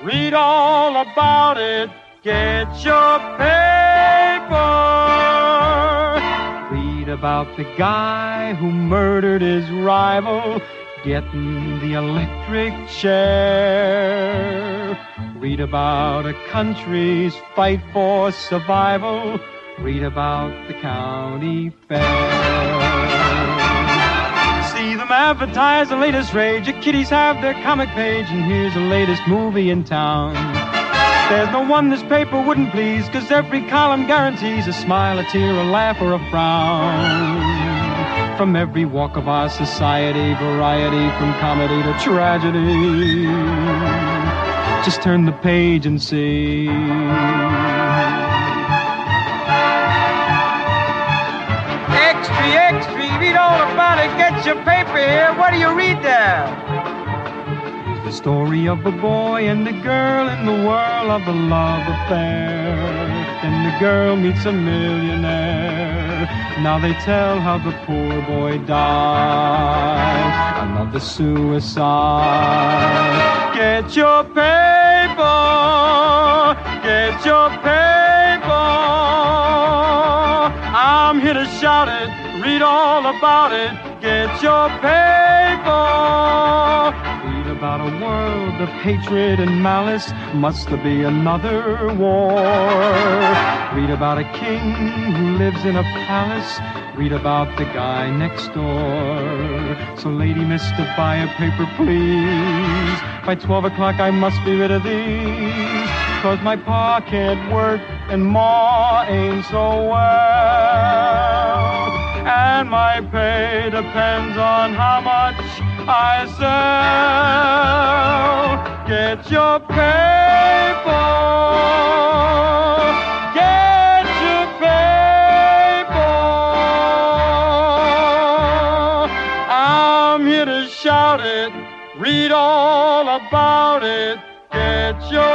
Read all about it. Get your paper. Read about the guy who murdered his rival, getting the electric chair. Read about a country's fight for survival. Read about the county fair. See them advertise the latest rage. The kiddies have their comic page, and here's the latest movie in town. There's no one this paper wouldn't please, 'cause every column guarantees a smile, a tear, a laugh, or a frown. From every walk of our society, variety from comedy to tragedy. Just turn the page and see. Extra, extra, read all about it. Get your paper here. What do you read there? The story of a boy and a girl in the whirl of a love affair. Then the girl meets a millionaire. Now they tell how the poor boy died. Another suicide. Get your paper. Get your paper. I'm here to shout it. Read all about it. Get your paper. About a world of hatred and malice. Must there be another war? Read about a king who lives in a palace. Read about the guy next door. So lady, mister, buy a paper, please. By 12 o'clock I must be rid of these, 'cause my pa can't work and ma ain't so well. And my pay depends on how much I sell. Get your paper. Get your paper. I'm here to shout it. Read all about it. Get your